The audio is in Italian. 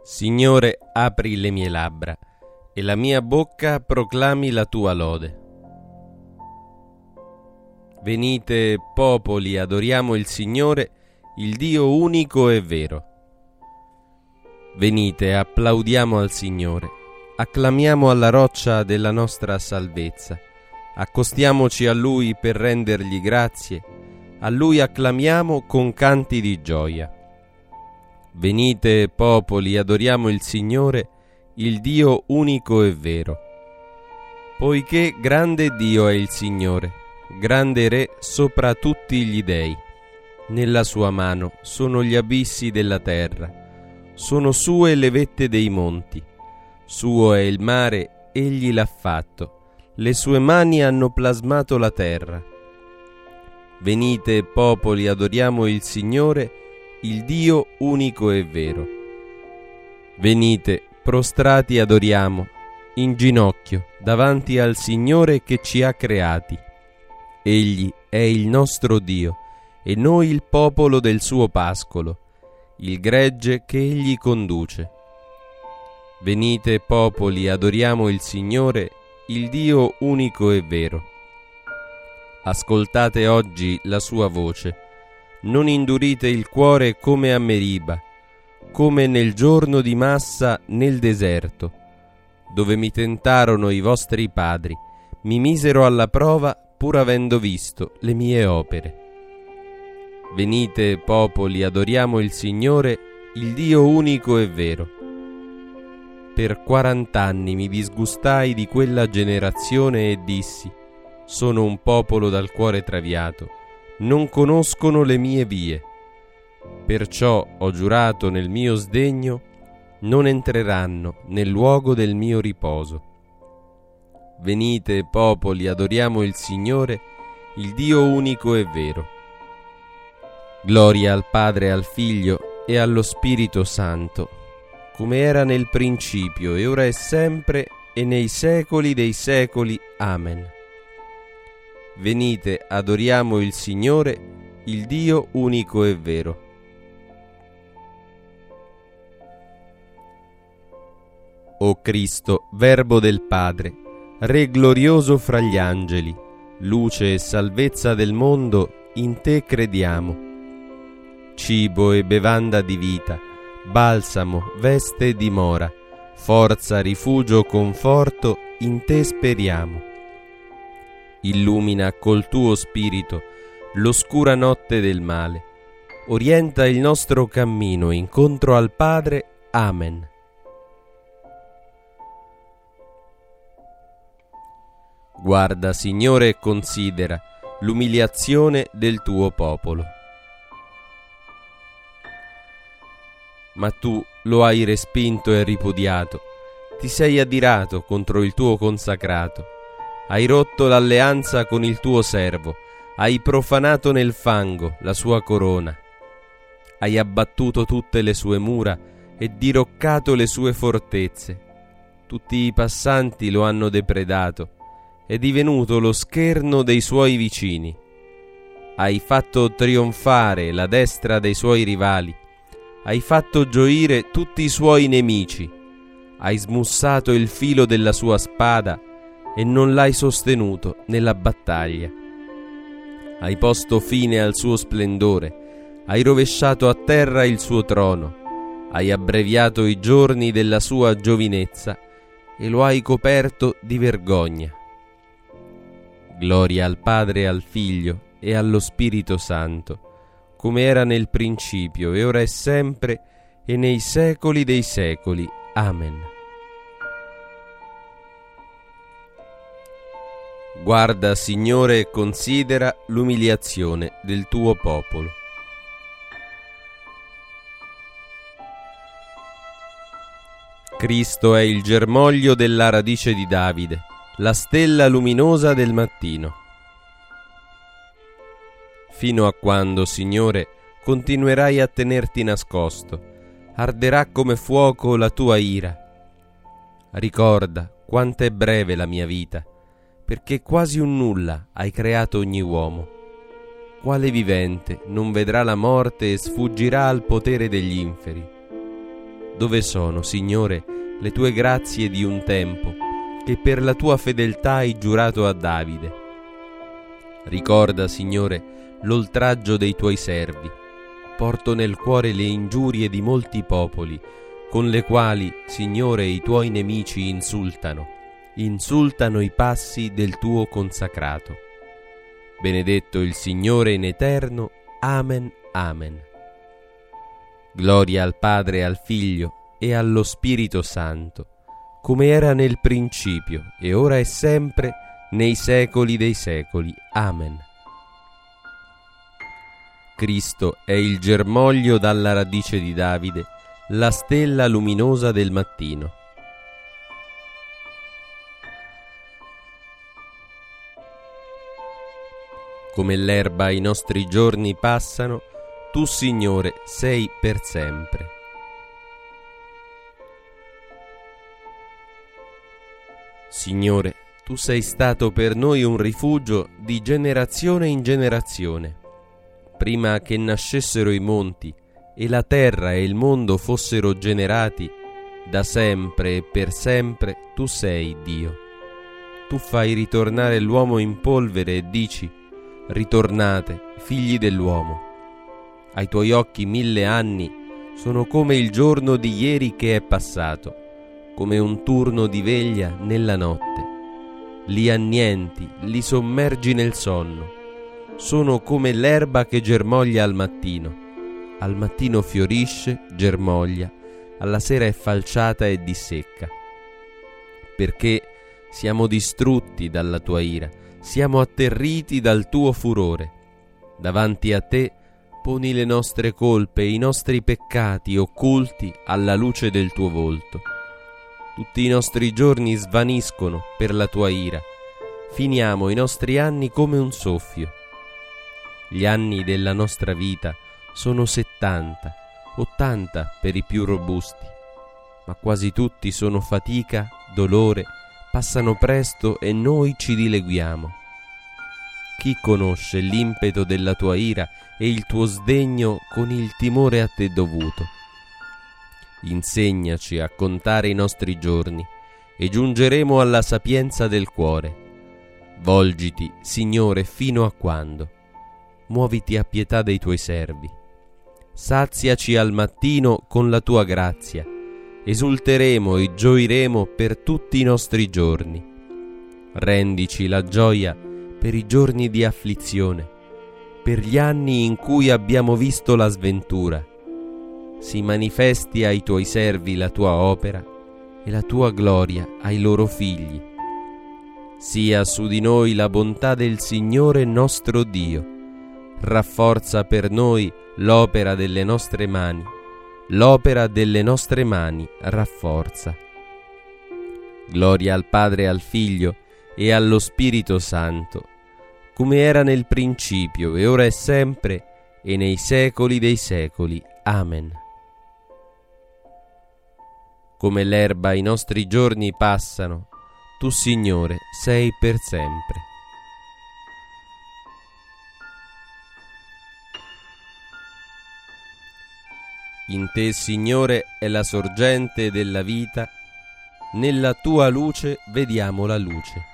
Signore, apri le mie labbra, e la mia bocca proclami la tua lode. Venite, popoli, adoriamo il Signore, il Dio unico e vero. Venite, applaudiamo al Signore, acclamiamo alla roccia della nostra salvezza, accostiamoci a Lui per rendergli grazie, a Lui acclamiamo con canti di gioia. Venite, popoli, adoriamo il Signore, il Dio unico e vero. Poiché grande Dio è il Signore, grande Re sopra tutti gli dei. Nella sua mano sono gli abissi della terra, sono sue le vette dei monti. Suo è il mare, egli l'ha fatto, le sue mani hanno plasmato la terra. Venite, popoli, adoriamo il Signore, il Dio unico e vero. Venite, prostrati adoriamo, in ginocchio, davanti al Signore che ci ha creati. Egli è il nostro Dio, e noi il popolo del suo pascolo, il gregge che egli conduce. Venite, popoli, adoriamo il Signore, il Dio unico e vero. Ascoltate oggi la sua voce. Non indurite il cuore come a Meriba, come nel giorno di Massa nel deserto, dove mi tentarono i vostri padri, mi misero alla prova pur avendo visto le mie opere. Venite, popoli, adoriamo il Signore, il Dio unico e vero. Per 40 anni mi disgustai di quella generazione e dissi: sono un popolo dal cuore traviato, non conoscono le mie vie. Perciò ho giurato nel mio sdegno, non entreranno nel luogo del mio riposo. Venite, popoli, adoriamo il Signore, il Dio unico e vero. Gloria al Padre, al Figlio e allo Spirito Santo, come era nel principio, e ora e sempre, e nei secoli dei secoli. Amen. Venite, adoriamo il Signore, il Dio unico e vero. O Cristo, Verbo del Padre, Re glorioso fra gli angeli, luce e salvezza del mondo, in te crediamo. Cibo e bevanda di vita, balsamo, veste e dimora, forza, rifugio, conforto, in te speriamo. Illumina col tuo spirito l'oscura notte del male, orienta il nostro cammino incontro al Padre. Amen. Guarda, Signore, e considera l'umiliazione del tuo popolo. Ma tu lo hai respinto e ripudiato, ti sei adirato contro il tuo consacrato. Hai rotto l'alleanza con il tuo servo, hai profanato nel fango la sua corona. Hai abbattuto tutte le sue mura e diroccato le sue fortezze. Tutti i passanti lo hanno depredato, è divenuto lo scherno dei suoi vicini. Hai fatto trionfare la destra dei suoi rivali, hai fatto gioire tutti i suoi nemici, hai smussato il filo della sua spada e non l'hai sostenuto nella battaglia. Hai posto fine al suo splendore, hai rovesciato a terra il suo trono, hai abbreviato i giorni della sua giovinezza e lo hai coperto di vergogna. Gloria al Padre, al Figlio e allo Spirito Santo, come era nel principio, e ora e sempre, e nei secoli dei secoli. Amen. Guarda, Signore, e considera l'umiliazione del tuo popolo. Cristo è il germoglio della radice di Davide, la stella luminosa del mattino. Fino a quando, Signore, continuerai a tenerti nascosto? Arderà come fuoco la tua ira. Ricorda quanto è breve la mia vita, perché quasi un nulla hai creato ogni uomo. Quale vivente non vedrà la morte e sfuggirà al potere degli inferi? Dove sono, Signore, le tue grazie di un tempo, che per la tua fedeltà hai giurato a Davide? Ricorda, Signore, l'oltraggio dei tuoi servi. Porto nel cuore le ingiurie di molti popoli, con le quali, Signore, i tuoi nemici insultano i passi del tuo consacrato. Benedetto il Signore in eterno. Amen, amen. Gloria al Padre, al Figlio e allo Spirito Santo, come era nel principio, e ora e sempre, nei secoli dei secoli. Amen. Cristo è il germoglio dalla radice di Davide, la stella luminosa del mattino. Come l'erba i nostri giorni passano, tu, Signore, sei per sempre. Signore, tu sei stato per noi un rifugio di generazione in generazione. Prima che nascessero i monti e la terra e il mondo fossero generati, da sempre e per sempre tu sei Dio. Tu fai ritornare l'uomo in polvere e dici: ritornate, figli dell'uomo. Ai tuoi occhi 1000 anni sono come il giorno di ieri che è passato, come un turno di veglia nella notte. Li annienti, li sommergi nel sonno. Sono come l'erba che germoglia al mattino fiorisce, germoglia, alla sera è falciata e dissecca. Perché siamo distrutti dalla tua ira, siamo atterriti dal tuo furore. Davanti a te poni le nostre colpe e i nostri peccati occulti alla luce del tuo volto. Tutti i nostri giorni svaniscono per la tua ira. Finiamo i nostri anni come un soffio. Gli anni della nostra vita sono 70, 80 per i più robusti, ma quasi tutti sono fatica, dolore, passano presto e noi ci dileguiamo. Chi conosce l'impeto della tua ira e il tuo sdegno con il timore a te dovuto? Insegnaci a contare i nostri giorni e giungeremo alla sapienza del cuore. Volgiti, Signore, fino a quando? Muoviti a pietà dei tuoi servi. Saziaci al mattino con la tua grazia. Esulteremo e gioiremo per tutti i nostri giorni. Rendici la gioia per i giorni di afflizione, per gli anni in cui abbiamo visto la sventura. Si manifesti ai tuoi servi la tua opera e la tua gloria ai loro figli. Sia su di noi la bontà del Signore nostro Dio. Rafforza per noi l'opera delle nostre mani. L'opera delle nostre mani rafforza. Gloria al Padre, al Figlio e allo Spirito Santo, come era nel principio e ora e sempre e nei secoli dei secoli. Amen. Come l'erba i nostri giorni passano, tu, Signore, sei per sempre. In te, Signore, è la sorgente della vita, nella tua luce vediamo la luce.